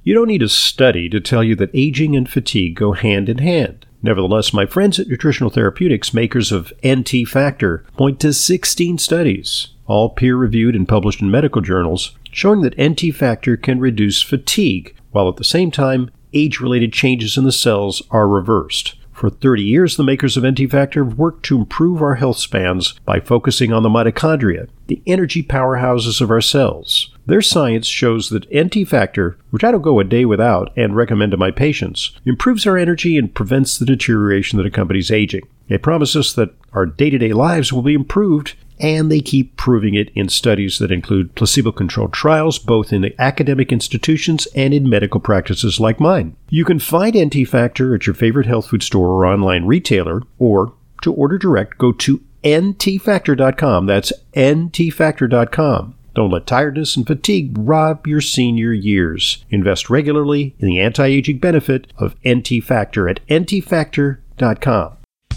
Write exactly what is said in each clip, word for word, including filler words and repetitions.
You don't need a study to tell you that aging and fatigue go hand in hand. Nevertheless, my friends at Nutritional Therapeutics, makers of N T Factor, point to sixteen studies, all peer-reviewed and published in medical journals, showing that N T Factor can reduce fatigue, while at the same time, age-related changes in the cells are reversed. For thirty years, the makers of N T Factor have worked to improve our health spans by focusing on the mitochondria, the energy powerhouses of our cells. Their science shows that N T Factor, which I don't go a day without and recommend to my patients, improves our energy and prevents the deterioration that accompanies aging. They promise us that our day-to-day lives will be improved, and they keep proving it in studies that include placebo-controlled trials both in academic institutions and in medical practices like mine. You can find N T Factor at your favorite health food store or online retailer, or to order direct, go to N T factor dot com. That's N T factor dot com. Don't let tiredness and fatigue rob your senior years. Invest regularly in the anti-aging benefit of N T Factor at N T factor dot com.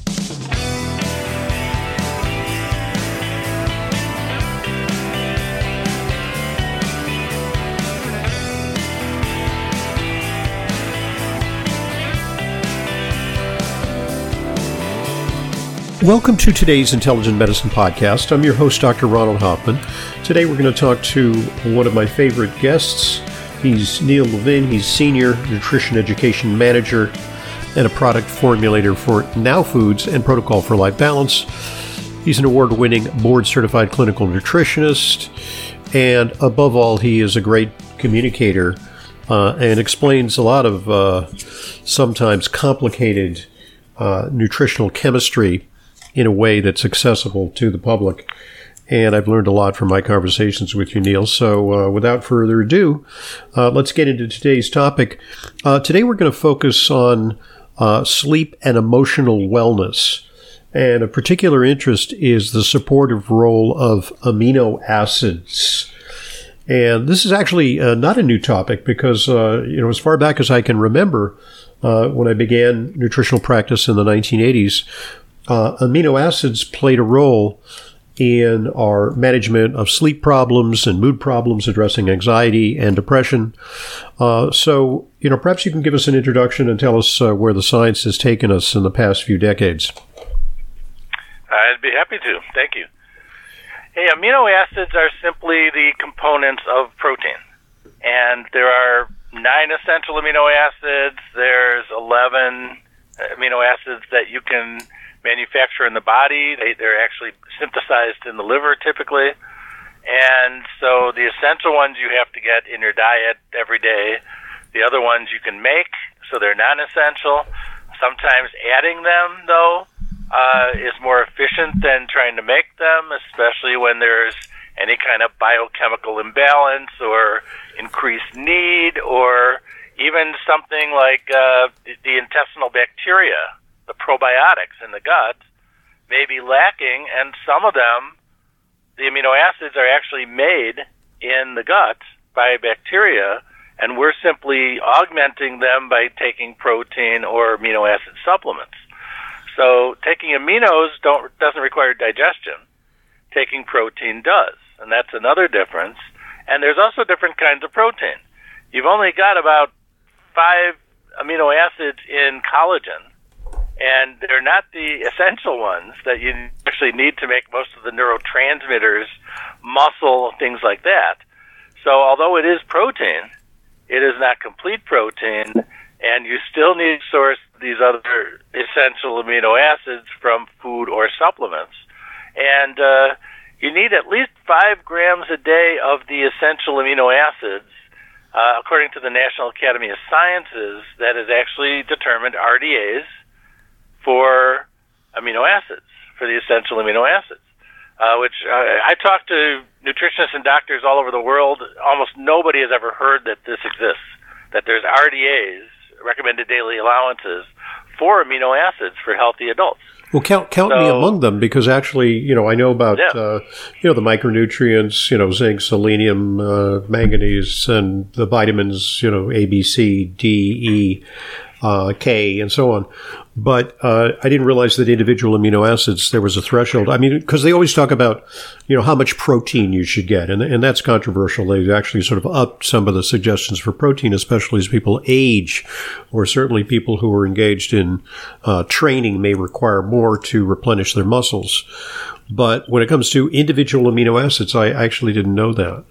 Welcome to today's Intelligent Medicine Podcast. I'm your host, Doctor Ronald Hoffman. Today we're going to talk to one of my favorite guests. He's Neil Levin. He's Senior Nutrition Education Manager and a product formulator for Now Foods and Protocol for Life Balance. He's an award-winning board-certified clinical nutritionist, and above all, he is a great communicator uh, and explains a lot of uh, sometimes complicated uh, nutritional chemistry in a way that's accessible to the public. And I've learned a lot from my conversations with you, Neil. So uh, without further ado, uh, let's get into today's topic. Uh, today we're going to focus on uh, sleep and emotional wellness. And of particular interest is the supportive role of amino acids. And this is actually uh, not a new topic because, uh, you know, as far back as I can remember, uh, when I began nutritional practice in the nineteen eighties, Uh, amino acids played a role in our management of sleep problems and mood problems, addressing anxiety and depression. Uh, so, you know, perhaps you can give us an introduction and tell us uh, where the science has taken us in the past few decades. I'd be happy to. Thank you. Hey, amino acids are simply the components of protein. And there are nine essential amino acids. There's eleven amino acids that you can manufacture in the body. They, they're actually synthesized in the liver typically. And so the essential ones you have to get in your diet every day. The other ones you can make, so they're non-essential. Sometimes adding them, though, uh, is more efficient than trying to make them, especially when there's any kind of biochemical imbalance or increased need, or even something like uh, the intestinal bacteria, the probiotics in the gut, may be lacking, and some of them, the amino acids, are actually made in the gut by bacteria, and we're simply augmenting them by taking protein or amino acid supplements. So taking aminos don't doesn't require digestion. Taking protein does, and that's another difference. And there's also different kinds of protein. You've only got about five amino acids in collagen, and they're not the essential ones that you actually need to make most of the neurotransmitters, muscle, things like that. So although it is protein, it is not complete protein, and you still need to source these other essential amino acids from food or supplements. And uh, you need at least five grams a day of the essential amino acids, uh, according to the National Academy of Sciences, that has actually determined R D As for amino acids, for the essential amino acids, uh, which uh, I talk to nutritionists and doctors all over the world. Almost nobody has ever heard that this exists, that there's R D As, recommended daily allowances, for amino acids for healthy adults. Well, count count so, me among them, because actually, you know, I know about, yeah. uh, you know, the micronutrients, you know, zinc, selenium, uh, manganese, and the vitamins, you know, A, B, C, D, E, uh, K, and so on. But uh, I didn't realize that individual amino acids, there was a threshold. I mean, because they always talk about, you know, how much protein you should get. And, and that's controversial. They've actually sort of upped some of the suggestions for protein, especially as people age, or certainly people who are engaged in uh, training may require more to replenish their muscles. But when it comes to individual amino acids, I actually didn't know that.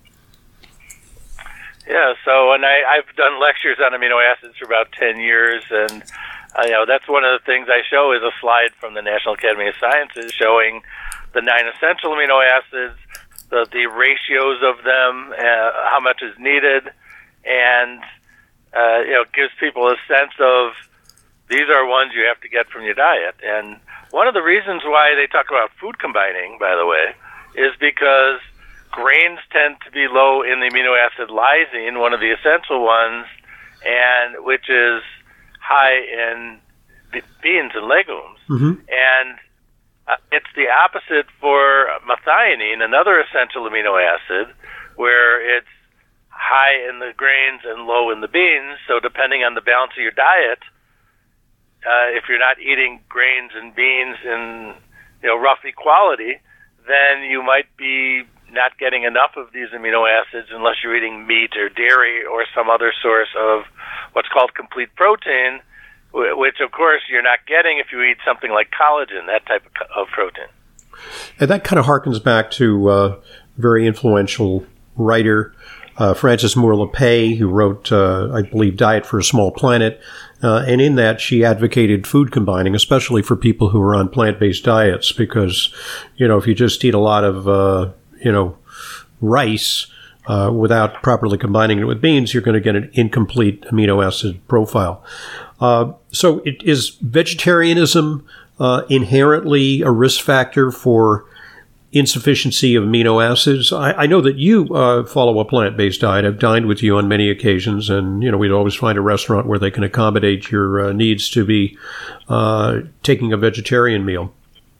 Yeah, so and I, I've done lectures on amino acids for about ten years, and uh, you know that's one of the things I show is a slide from the National Academy of Sciences showing the nine essential amino acids, the, the ratios of them, uh, how much is needed, and uh, you know gives people a sense of these are ones you have to get from your diet. And one of the reasons why they talk about food combining, by the way, is because grains tend to be low in the amino acid lysine, one of the essential ones, and which is high in beans and legumes. Mm-hmm. And uh, it's the opposite for methionine, another essential amino acid, where it's high in the grains and low in the beans. So depending on the balance of your diet, uh, if you're not eating grains and beans in you know rough equality, then you might be not getting enough of these amino acids unless you're eating meat or dairy or some other source of what's called complete protein, which, of course, you're not getting if you eat something like collagen, that type of protein. And that kind of harkens back to a uh, very influential writer, uh, Frances Moore Lappé, who wrote, uh, I believe, Diet for a Small Planet. Uh, and in that, she advocated food combining, especially for people who are on plant-based diets, because, you know, if you just eat a lot of uh, you know, rice uh, without properly combining it with beans, you're going to get an incomplete amino acid profile. Uh, so it, is vegetarianism uh, inherently a risk factor for insufficiency of amino acids? I, I know that you uh, follow a plant-based diet. I've dined with you on many occasions, and, you know, we'd always find a restaurant where they can accommodate your uh, needs to be uh, taking a vegetarian meal.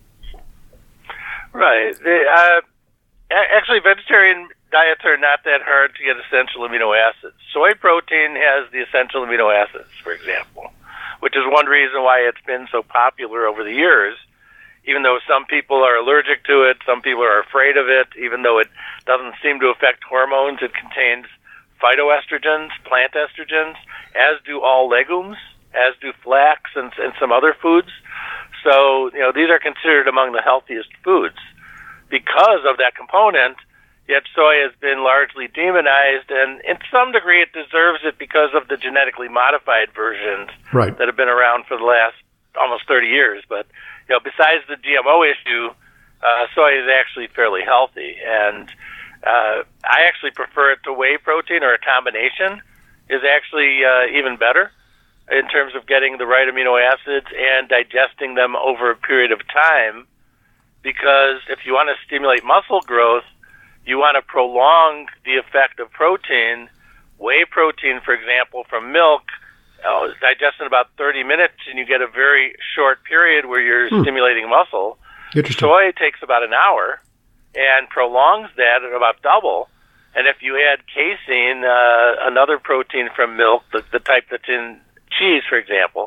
Right. Uh Actually, vegetarian diets are not that hard to get essential amino acids. Soy protein has the essential amino acids, for example, which is one reason why it's been so popular over the years, even though some people are allergic to it, some people are afraid of it, even though it doesn't seem to affect hormones. It contains phytoestrogens, plant estrogens, as do all legumes, as do flax and, and some other foods. So, you know, these are considered among the healthiest foods. Because of that component, yet soy has been largely demonized, and in some degree it deserves it because of the genetically modified versions right. that have been around for the last almost thirty years. But you know, besides the G M O issue, uh, soy is actually fairly healthy, and uh, I actually prefer it to whey protein, or a combination is actually uh, even better in terms of getting the right amino acids and digesting them over a period of time. Because if you want to stimulate muscle growth, you want to prolong the effect of protein. Whey protein, for example, from milk, uh, is digested in about thirty minutes, and you get a very short period where you're hmm. stimulating muscle. Soy takes about an hour and prolongs that at about double. And if you add casein, uh, another protein from milk, the, the type that's in cheese, for example,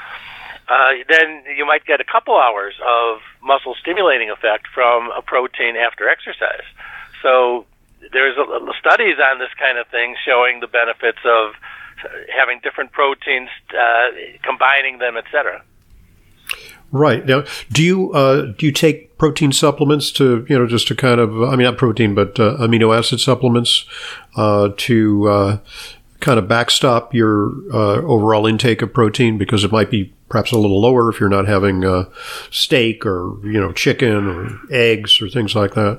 Uh, then you might get a couple hours of muscle stimulating effect from a protein after exercise. So there's a, a studies on this kind of thing showing the benefits of having different proteins, uh, combining them, et cetera. Right. Now, do you uh, do you take protein supplements to, you know, just to kind of, I mean, not protein, but uh, amino acid supplements uh, to uh, kind of backstop your uh, overall intake of protein, because it might be perhaps a little lower if you're not having uh, steak or, you know, chicken or eggs or things like that?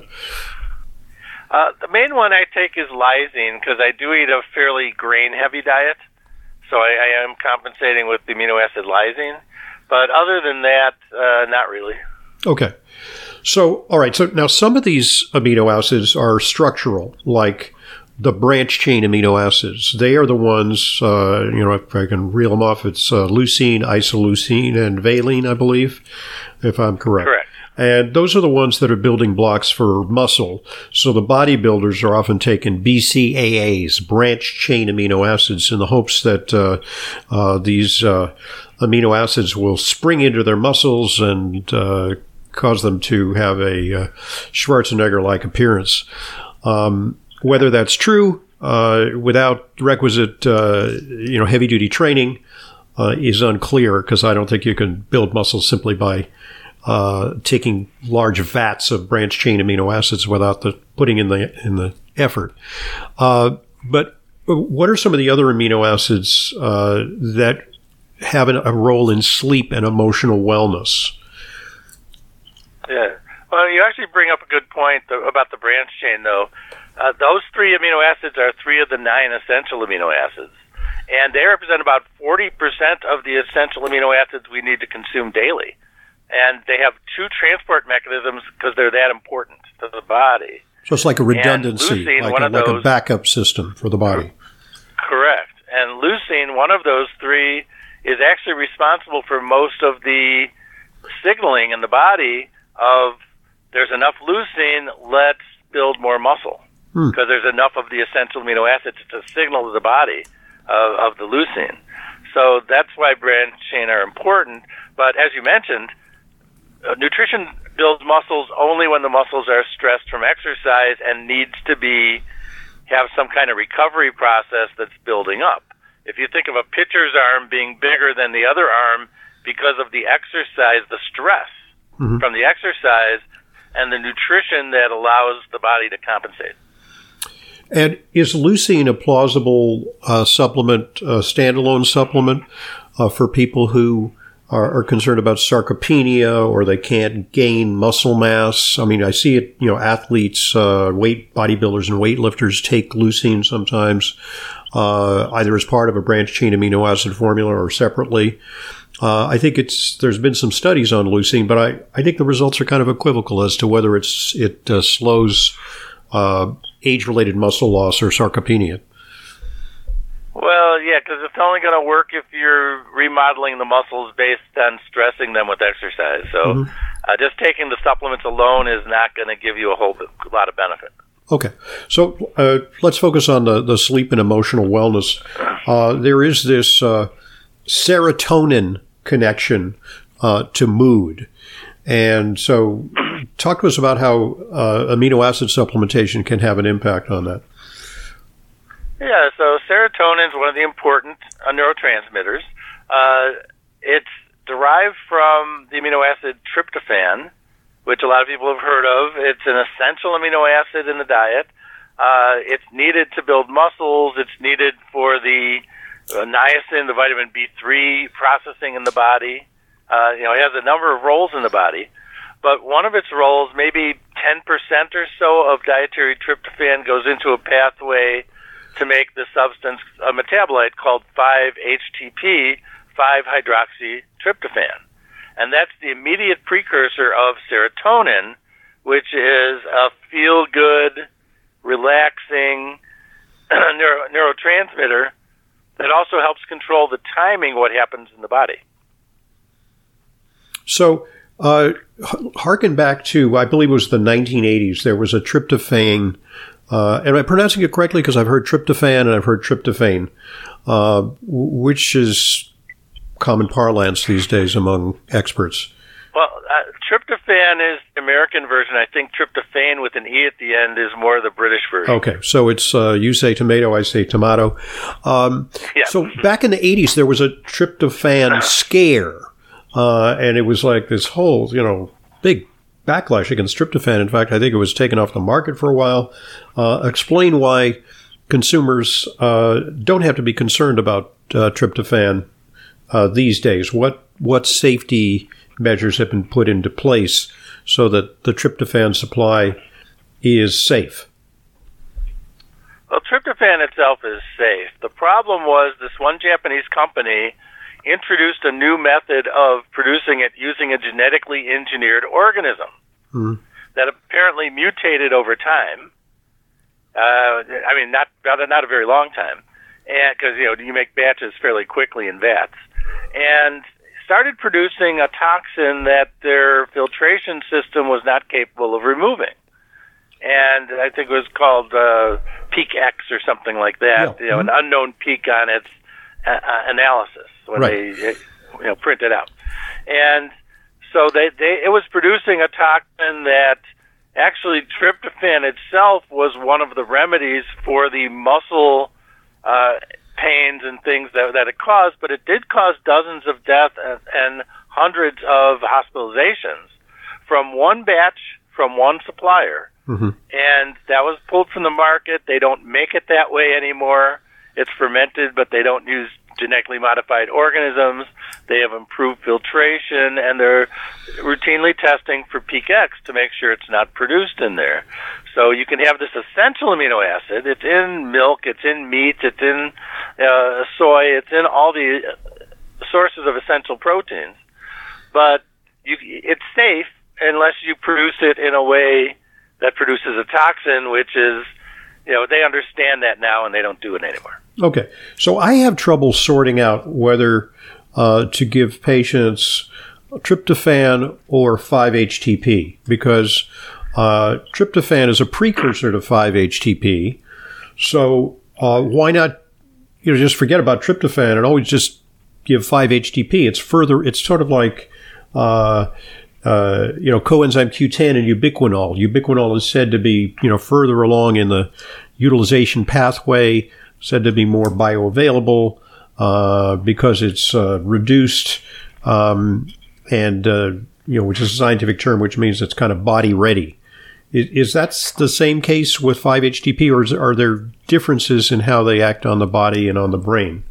Uh, the main one I take is lysine, because I do eat a fairly grain-heavy diet, so I, I am compensating with the amino acid lysine. But other than that, uh, not really. Okay. So, all right. So now some of these amino acids are structural, like the branch chain amino acids. They are the ones, uh, you know, if I can reel them off, it's uh, leucine, isoleucine, and valine, I believe, if I'm correct. Correct. And those are the ones that are building blocks for muscle. So the bodybuilders are often taking B C A As, branch chain amino acids, in the hopes that uh, uh, these uh, amino acids will spring into their muscles and uh, cause them to have a uh, Schwarzenegger-like appearance. Um, whether that's true, uh, without requisite, uh, you know, heavy-duty training, uh, is unclear, because I don't think you can build muscle simply by uh, taking large vats of branch chain amino acids without the putting in the in the effort. Uh, but what are some of the other amino acids uh, that have an, a role in sleep and emotional wellness? Yeah. Well, you actually bring up a good point about the branch chain, though. Uh, those three amino acids are three of the nine essential amino acids, and they represent about forty percent of the essential amino acids we need to consume daily. And they have two transport mechanisms because they're that important to the body. So it's like a redundancy, leucine, like, a, like those, a backup system for the body. Correct. And leucine, one of those three, is actually responsible for most of the signaling in the body of there's enough leucine, let's build more muscle. Because hmm. there's enough of the essential amino acids to signal to the body of, of the leucine. So that's why branch chain are important. But as you mentioned, uh, nutrition builds muscles only when the muscles are stressed from exercise and needs to be have some kind of recovery process that's building up. If you think of a pitcher's arm being bigger than the other arm because of the exercise, the stress mm-hmm. from the exercise, and the nutrition that allows the body to compensate. And is leucine a plausible uh, supplement, uh, standalone supplement uh, for people who are, are concerned about sarcopenia or they can't gain muscle mass? I mean, I see it, you know, athletes, uh, weight bodybuilders and weightlifters take leucine sometimes, uh, either as part of a branch chain amino acid formula or separately. Uh, I think it's there's been some studies on leucine, but I, I think the results are kind of equivocal as to whether it's it uh, slows uh, age-related muscle loss or sarcopenia. Well, yeah, because it's only going to work if you're remodeling the muscles based on stressing them with exercise. So mm-hmm. uh, just taking the supplements alone is not going to give you a whole lot of benefit. Okay. So uh, let's focus on the, the sleep and emotional wellness. Uh, there is this uh, serotonin connection uh, to mood. And so talk to us about how uh, amino acid supplementation can have an impact on that. Yeah, so serotonin is one of the important uh, neurotransmitters. Uh, it's derived from the amino acid tryptophan, which a lot of people have heard of. It's an essential amino acid in the diet. Uh, it's needed to build muscles. It's needed for the uh, niacin, the vitamin B three processing in the body. Uh, you know, it has a number of roles in the body. But one of its roles, maybe ten percent or so of dietary tryptophan goes into a pathway to make the substance, a metabolite called five H T P, five hydroxytryptophan. And that's the immediate precursor of serotonin, which is a feel-good, relaxing neuro- neurotransmitter that also helps control the timing of what happens in the body. So, uh, harken back to, I believe it was the nineteen eighties, there was a tryptophan. Uh, am I pronouncing it correctly? Because I've heard tryptophan and I've heard tryptophan, uh, which is common parlance these days among experts. Well, uh, tryptophan is the American version. I think tryptophan with an E at the end is more the British version. Okay, so it's uh, you say tomato, I say tomato. Um, yeah. So back in the eighties, there was a tryptophan scare, uh, and it was like this whole, you know, big backlash against tryptophan. In fact, I think it was taken off the market for a while. Uh, explain why consumers uh, don't have to be concerned about uh, tryptophan uh, these days. What what safety measures have been put into place so that the tryptophan supply is safe? Well, tryptophan itself is safe. The problem was this one Japanese company introduced a new method of producing it using a genetically engineered organism mm. that apparently mutated over time. Uh, I mean, not, not not a very long time, and because you know you make batches fairly quickly in vats, and started producing a toxin that their filtration system was not capable of removing. And I think it was called uh, Peak X or something like that, yeah. you know, mm-hmm. an unknown peak on its uh, analysis when right. they you know, print it out. And so they, they it was producing a toxin that actually tryptophan itself was one of the remedies for the muscle uh, pains and things that, that it caused, but it did cause dozens of deaths and, and hundreds of hospitalizations from one batch from one supplier. Mm-hmm. And that was pulled from the market. They don't make it that way anymore. It's fermented, but they don't use genetically modified organisms. They have improved filtration, and they're routinely testing for Peak X to make sure it's not produced in there. So you can have this essential amino acid. It's in milk, it's in meat, it's in uh, soy, it's in all the sources of essential proteins. But you, it's safe unless you produce it in a way that produces a toxin, which is, you know, they understand that now and they don't do it anymore. Okay. So I have trouble sorting out whether uh, to give patients tryptophan or five H T P, because uh, tryptophan is a precursor to five H T P. So uh, why not, you know, just forget about tryptophan and always just give five H T P? It's further, it's sort of like, uh, uh, you know, coenzyme Q ten and ubiquinol. Ubiquinol is said to be, you know, further along in the utilization pathway, said to be more bioavailable uh, because it's uh, reduced um, and, uh, you know, which is a scientific term, which means it's kind of body ready. Is, is that the same case with five H T P, or is, are there differences in how they act on the body and on the brain?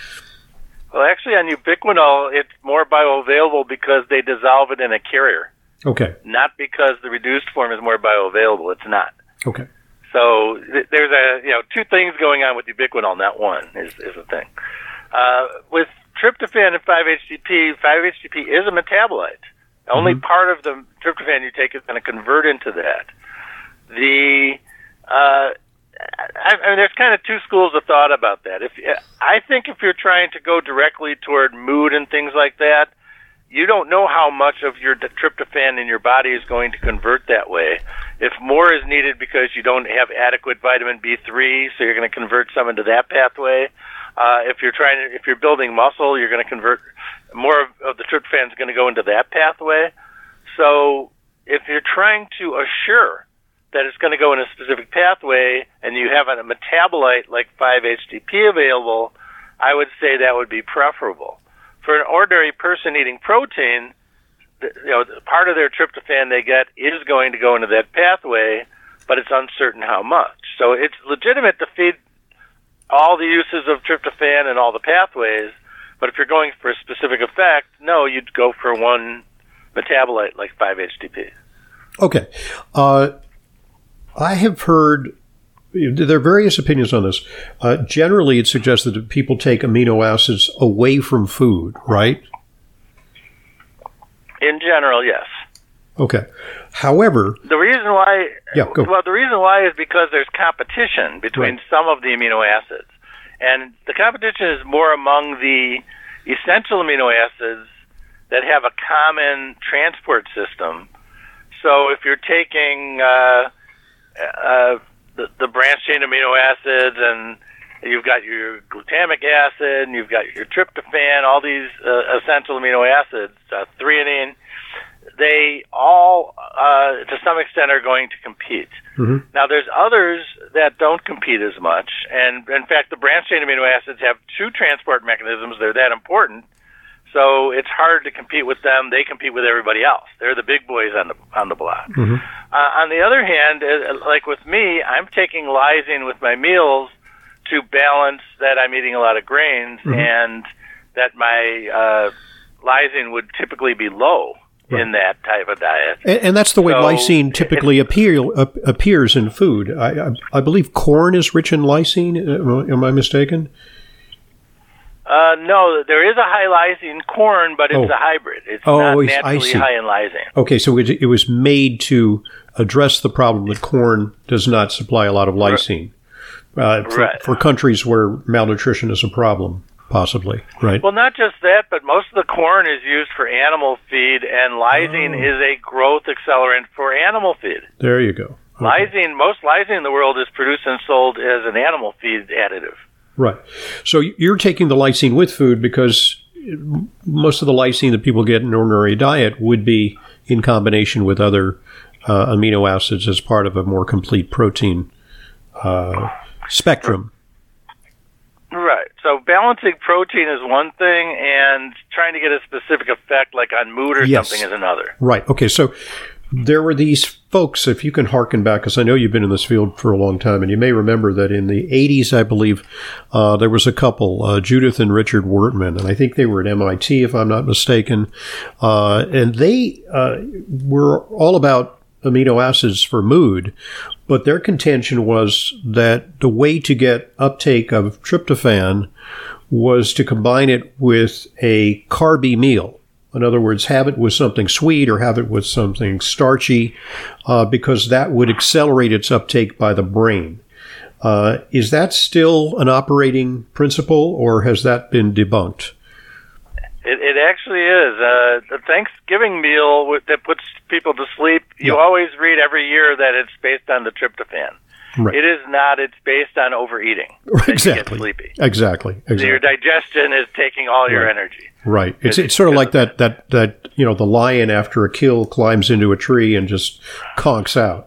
Well, actually, on ubiquinol, it's more bioavailable because they dissolve it in a carrier. Okay. Not because the reduced form is more bioavailable. It's not. Okay. So th- there's a you know two things going on with ubiquinol, not one is is the thing. Uh, with tryptophan and five H T P, five H T P is a metabolite. Mm-hmm. Only part of the tryptophan you take is going to convert into that. The uh, I, I mean, there's kind of two schools of thought about that. If I think if you're trying to go directly toward mood and things like that, you don't know how much of your tryptophan in your body is going to convert that way. If more is needed because you don't have adequate vitamin B three, so you're going to convert some into that pathway. Uh, if you're trying to, if you're building muscle, you're going to convert more of, of the tryptophan is going to go into that pathway. So if you're trying to assure that it's going to go in a specific pathway and you have a metabolite like five H T P available, I would say that would be preferable. For an ordinary person eating protein, you know, part of their tryptophan they get is going to go into that pathway, but it's uncertain how much. So it's legitimate to feed all the uses of tryptophan and all the pathways, but if you're going for a specific effect, no, you'd go for one metabolite like five H T P. Okay. Uh, I have heard, there are various opinions on this. Uh, generally, it suggests that people take amino acids away from food, right? In general, yes. Okay. However, the reason why, yeah, go. well, the reason why is because there's competition between right. some of the amino acids, and the competition is more among the essential amino acids that have a common transport system. So, if you're taking uh, uh, the, the branched chain amino acids, and you've got your glutamic acid, and you've got your tryptophan, all these uh, essential amino acids, uh, threonine, they all, uh, to some extent, are going to compete. Mm-hmm. Now, there's others that don't compete as much, and in fact, the branched chain amino acids have two transport mechanisms. They're that important, so it's hard to compete with them. They compete with everybody else. They're the big boys on the on the block. Mm-hmm. Uh, on the other hand, uh, like with me, I'm taking lysine with my meals to balance that I'm eating a lot of grains, mm-hmm. and that my uh, lysine would typically be low. Right. In that type of diet. And, and that's the way so lysine typically appear, uh, appears in food. I, I, I believe corn is rich in lysine. Am I mistaken? Uh, no, there is a high lysine corn, but it's oh. a hybrid. It's oh, not naturally high in lysine. Okay, so it, it was made to address the problem that corn does not supply a lot of lysine uh, for, right. for countries where malnutrition is a problem. possibly, right? Well, not just that, but most of the corn is used for animal feed, and lysine Oh. is a growth accelerant for animal feed. There you go. Okay. Lysine, most lysine in the world is produced and sold as an animal feed additive. Right. So you're taking the lysine with food because most of the lysine that people get in an ordinary diet would be in combination with other uh, amino acids as part of a more complete protein uh, spectrum. Right. So balancing protein is one thing, and trying to get a specific effect, like on mood or Yes. something, is another. Right. Okay. So there were these folks, if you can harken back, because I know you've been in this field for a long time, and you may remember that in the eighties, I believe, uh, there was a couple, uh, Judith and Richard Wertman, and I think they were at M I T, if I'm not mistaken, uh, and they uh, were all about amino acids for mood, but their contention was that the way to get uptake of tryptophan was to combine it with a carby meal. In other words, have it with something sweet or have it with something starchy, uh, because that would accelerate its uptake by the brain. Uh, is that still an operating principle, or has that been debunked? It, it actually is. Uh, the Thanksgiving meal w- that puts people to sleep, you Yeah. always read every year that it's based on the tryptophan. Right. It is not. It's based on overeating. That Exactly. You get sleepy. Exactly. So your Exactly. digestion is taking all your Right. energy. Right. It's It's- it's sort of like that that that you know the lion after a kill climbs into a tree and just conks out.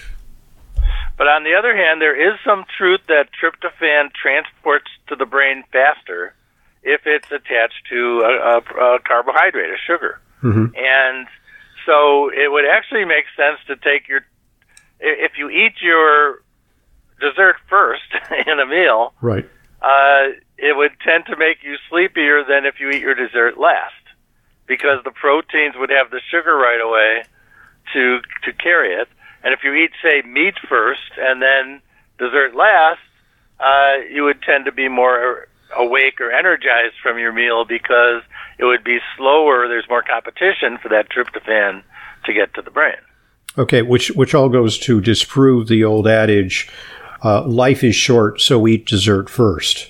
But on the other hand, there is some truth that tryptophan transports to the brain faster if it's attached to a, a, a carbohydrate, a sugar. Mm-hmm. And so it would actually make sense to take your, if you eat your dessert first in a meal, Right. uh, it would tend to make you sleepier than if you eat your dessert last, because the proteins would have the sugar right away to to carry it. And if you eat, say, meat first and then dessert last, uh, you would tend to be more awake or energized from your meal because it would be slower. There's more competition for that tryptophan to get to the brain. Okay, which which all goes to disprove the old adage, uh, life is short, so eat dessert first.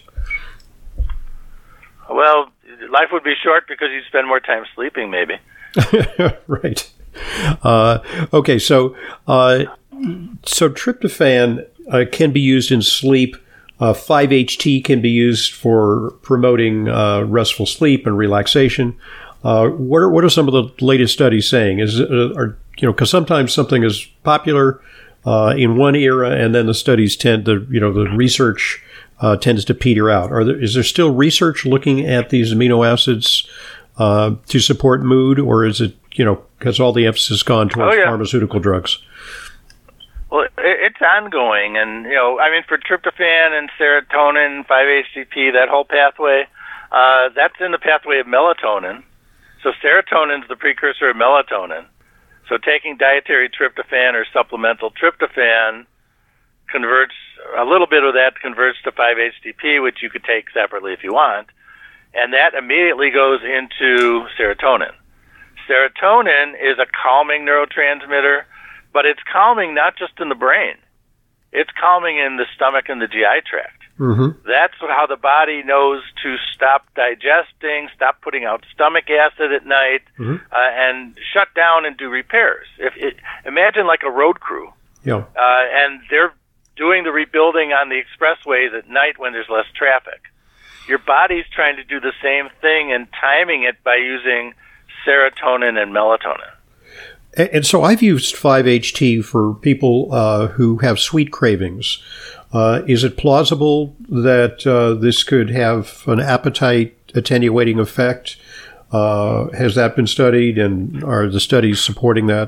Well, life would be short because you spend more time sleeping, maybe. Right. Uh, okay, so uh, so tryptophan uh, can be used in sleep. Uh, five H T can be used for promoting uh, restful sleep and relaxation. Uh, what are what are some of the latest studies saying? Is uh, are you know because sometimes something is popular uh, in one era, and then the studies tend to you know the research uh, tends to peter out. Are there is there still research looking at these amino acids uh, to support mood, or is it you know has all the emphasis gone towards Oh, yeah. pharmaceutical drugs? Well, it, it's ongoing, and you know, I mean, for tryptophan and serotonin, five H T P, that whole pathway, uh, that's in the pathway of melatonin. So serotonin is the precursor of melatonin. So taking dietary tryptophan or supplemental tryptophan converts a little bit of that converts to five H T P, which you could take separately if you want, and that immediately goes into serotonin. Serotonin is a calming neurotransmitter, but it's calming not just in the brain. It's calming in the stomach and the G I tract. Mm-hmm. That's how the body knows to stop digesting, stop putting out stomach acid at night, Mm-hmm. uh, and shut down and do repairs. If it, imagine like a road crew, Yeah. uh, and they're doing the rebuilding on the expressways at night when there's less traffic. Your body's trying to do the same thing and timing it by using serotonin and melatonin. And, and so I've used five H T for people uh, who have sweet cravings. Uh, is it plausible that uh, this could have an appetite attenuating effect? Uh, has that been studied, and are the studies supporting that?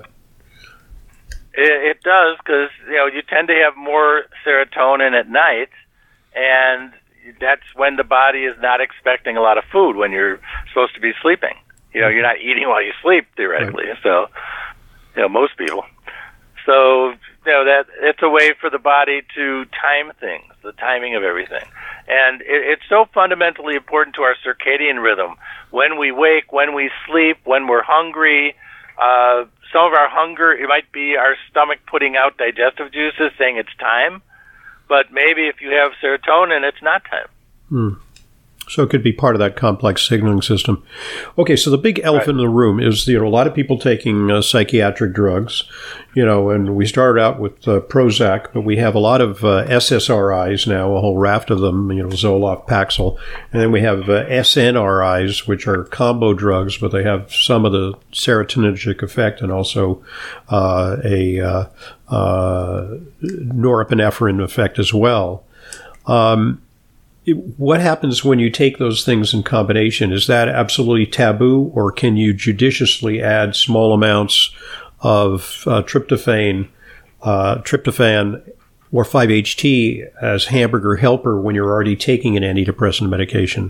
It, it does, because you know you tend to have more serotonin at night, and that's when the body is not expecting a lot of food when you're supposed to be sleeping. You know, you're not eating while you sleep theoretically. Right. So, you know, most people. So, you know, that it's a way for the body to time things, the timing of everything. And it, it's so fundamentally important to our circadian rhythm. When we wake, when we sleep, when we're hungry, uh, some of our hunger, it might be our stomach putting out digestive juices saying it's time. But maybe if you have serotonin, it's not time. Hmm. So it could be part of that complex signaling system. Okay, so the big elephant right. in the room is, you know, a lot of people taking uh, psychiatric drugs, you know, and we started out with uh, Prozac, but we have a lot of uh, S S R Is now, a whole raft of them, you know, Zoloft, Paxil, and then we have uh, S N R Is, which are combo drugs, but they have some of the serotonergic effect and also uh, a uh, uh, norepinephrine effect as well. Um, What happens when you take those things in combination? Is that absolutely taboo, or can you judiciously add small amounts of uh, tryptophan, uh, tryptophan or five H T as hamburger helper when you're already taking an antidepressant medication?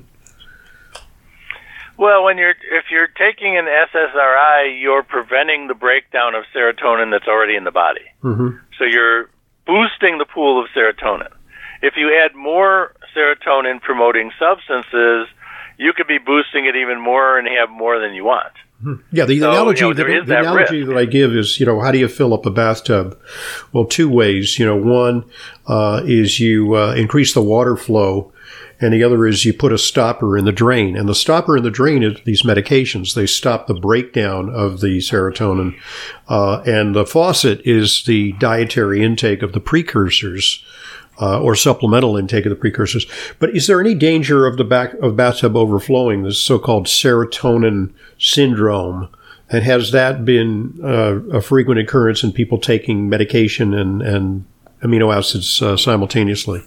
Well, when you're if you're taking an S S R I, you're preventing the breakdown of serotonin that's already in the body. Mm-hmm. So you're boosting the pool of serotonin. If you add more serotonin-promoting substances, you could be boosting it even more and have more than you want. Yeah, the so, analogy, you know, that, the that analogy that I give is, you know, how do you fill up a bathtub? Well, two ways. You know, one uh, is you uh, increase the water flow, and the other is you put a stopper in the drain. And the stopper in the drain is these medications. They stop the breakdown of the serotonin. Uh, and the faucet is the dietary intake of the precursors. Uh, or supplemental intake of the precursors. But is there any danger of the back of bathtub overflowing, this so-called serotonin syndrome? And has that been uh, a frequent occurrence in people taking medication and, and amino acids uh, simultaneously?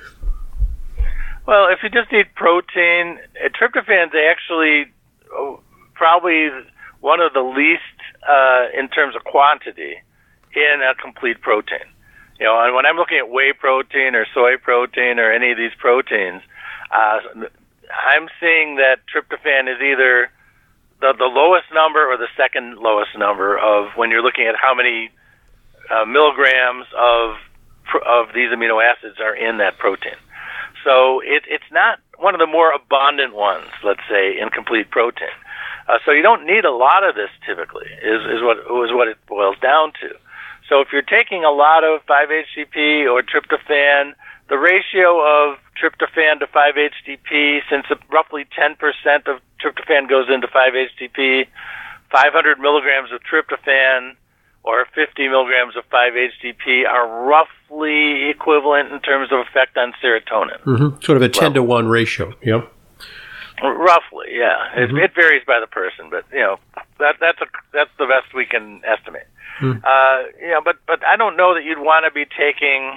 Well, if you just eat protein, uh, tryptophan's actually oh, probably one of the least uh, in terms of quantity in a complete protein. You know, and when I'm looking at whey protein or soy protein or any of these proteins, uh, I'm seeing that tryptophan is either the, the lowest number or the second lowest number of when you're looking at how many uh, milligrams of of these amino acids are in that protein. So it, it's not one of the more abundant ones, let's say, in complete protein. Uh, so you don't need a lot of this typically, is, is what is what it boils down to. So if you're taking a lot of five H T P or tryptophan, the ratio of tryptophan to five H T P, since roughly ten percent of tryptophan goes into five H T P, five hundred milligrams of tryptophan or fifty milligrams of five H T P are roughly equivalent in terms of effect on serotonin. Mm-hmm. Sort of a ten to one ratio, yep. Roughly, yeah. Mm-hmm. It, it varies by the person, but you know that that's a that's the best we can estimate. Mm. Uh, you know, but but I don't know that you'd want to be taking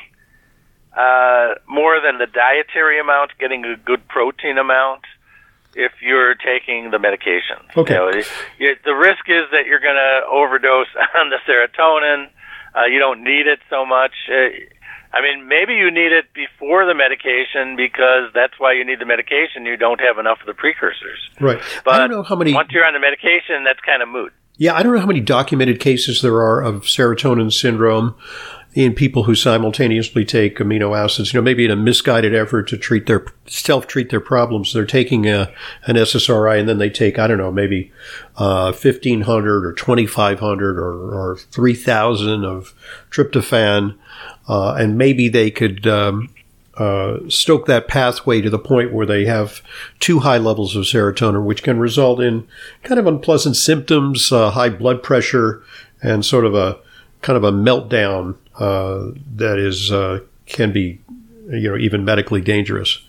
uh, more than the dietary amount, getting a good protein amount, if you're taking the medication. Okay. You know, you, the risk is that you're going to overdose on the serotonin. Uh, you don't need it so much. Uh, I mean, maybe you need it before the medication because that's why you need the medication. You don't have enough of the precursors. Right. But I don't know how many. Once you're on the medication, that's kind of moot. Yeah, I don't know how many documented cases there are of serotonin syndrome in people who simultaneously take amino acids. You know, maybe in a misguided effort to treat their self-treat their problems, they're taking a, an S S R I and then they take, I don't know, maybe uh, fifteen hundred or twenty-five hundred or, or three thousand of tryptophan, uh, and maybe they could um, uh, stoke that pathway to the point where they have too high levels of serotonin, which can result in kind of unpleasant symptoms, uh, high blood pressure, and sort of a kind of a meltdown uh, that is uh, can be, you know, even medically dangerous.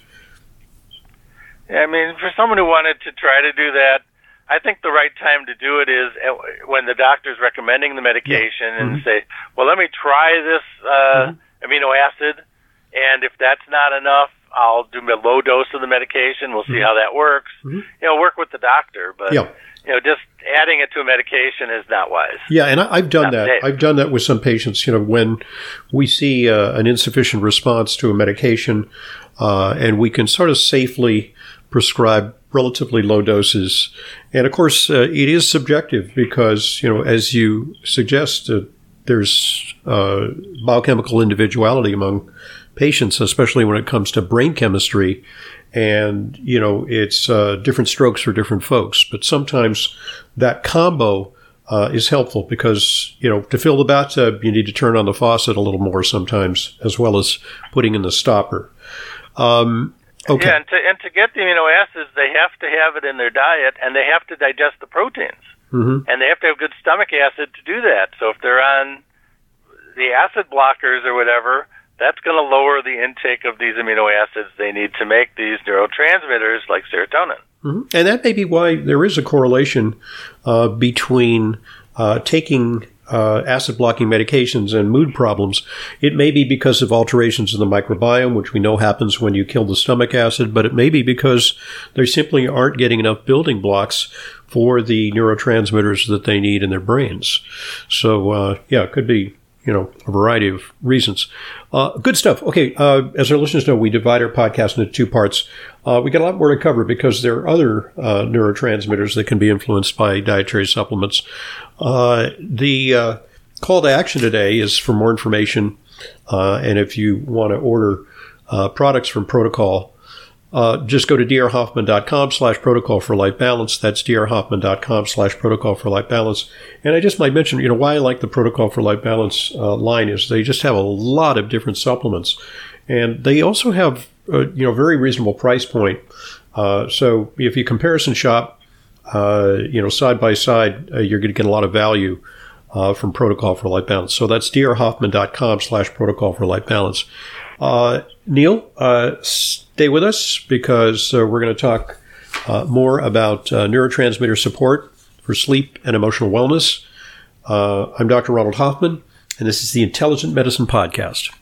Yeah, I mean, for someone who wanted to try to do that, I think the right time to do it is when the doctor's recommending the medication yeah. and mm-hmm. say, well, let me try this uh, mm-hmm. amino acid. And if that's not enough, I'll do a low dose of the medication. We'll see mm-hmm. how that works. Mm-hmm. You know, work with the doctor, but yeah. you know, just adding it to a medication is not wise. Yeah, and I, I've done not that. safe. I've done that with some patients. You know, when we see uh, an insufficient response to a medication, uh, and we can sort of safely prescribe relatively low doses, and of course, uh, it is subjective because you know, as you suggest, uh, there's uh, biochemical individuality among patients, especially when it comes to brain chemistry. And, you know, it's uh, different strokes for different folks. But sometimes that combo uh, is helpful because, you know, to fill the bathtub, you need to turn on the faucet a little more sometimes, as well as putting in the stopper. Um, Okay. Yeah, and to, and to get the amino acids, they have to have it in their diet, and they have to digest the proteins. Mm-hmm. And they have to have good stomach acid to do that. So if they're on the acid blockers or whatever, that's going to lower the intake of these amino acids they need to make these neurotransmitters like serotonin. Mm-hmm. And that may be why there is a correlation uh, between uh, taking uh, acid-blocking medications and mood problems. It may be because of alterations in the microbiome, which we know happens when you kill the stomach acid, but it may be because they simply aren't getting enough building blocks for the neurotransmitters that they need in their brains. So, uh, yeah, it could be, you know, a variety of reasons. Uh, good stuff. Okay, uh, as our listeners know, we divide our podcast into two parts. Uh, we got a lot more to cover because there are other uh, neurotransmitters that can be influenced by dietary supplements. Uh, the uh, call to action today is for more information, uh, and if you want to order uh, products from Pro2col, Uh, just go to drhoffman.com slash protocol for life balance. That's drhoffman.com slash protocol for life balance. And I just might mention, you know, why I like the Protocol for Life Balance uh, line is they just have a lot of different supplements. And they also have, uh, you know, very reasonable price point. Uh, so if you comparison shop, uh, you know, side by side, uh, you're going to get a lot of value uh, from Protocol for Life Balance. So that's drhoffman.com slash protocol for life balance. Uh, Neil, uh, stay with us because uh, we're going to talk uh, more about uh, neurotransmitter support for sleep and emotional wellness. Uh, I'm Doctor Ronald Hoffman, and this is the Intelligent Medicine Podcast.